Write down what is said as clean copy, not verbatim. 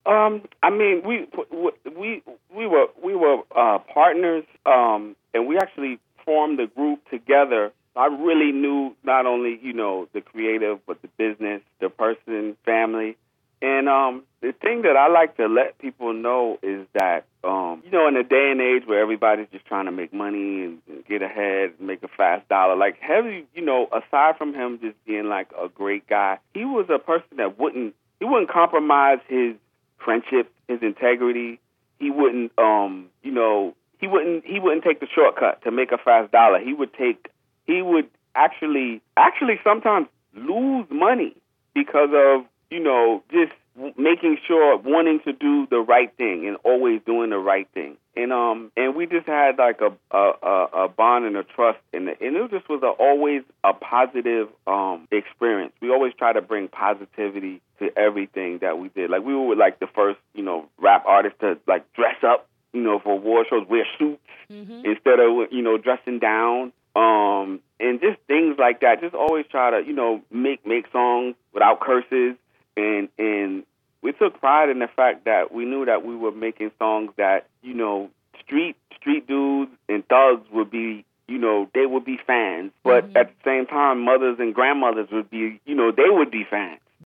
I mean, we were partners, and we actually formed the group together. I really knew not only the creative, but the business, the person, family, and the thing that I like to let people know is that in a day and age where everybody's just trying to make money and get ahead and make a fast dollar, like Heavy, aside from him just being like a great guy, he was a person that wouldn't compromise his friendship, his integrity. He wouldn't, he wouldn't take the shortcut to make a fast dollar. He would actually sometimes lose money because of, just making sure, wanting to do the right thing and always doing the right thing. And we just had like a bond and a trust, and it just was always a positive experience. We always try to bring positivity to everything that we did. Like we were like the first, rap artists to like dress up, for award shows, wear suits instead of dressing down. And just things like that. Just always try to, make songs without curses, and we took pride in the fact that we knew that we were making songs that, street dudes and thugs would be, they would be fans. But at the same time, mothers and grandmothers would be, they would be fans.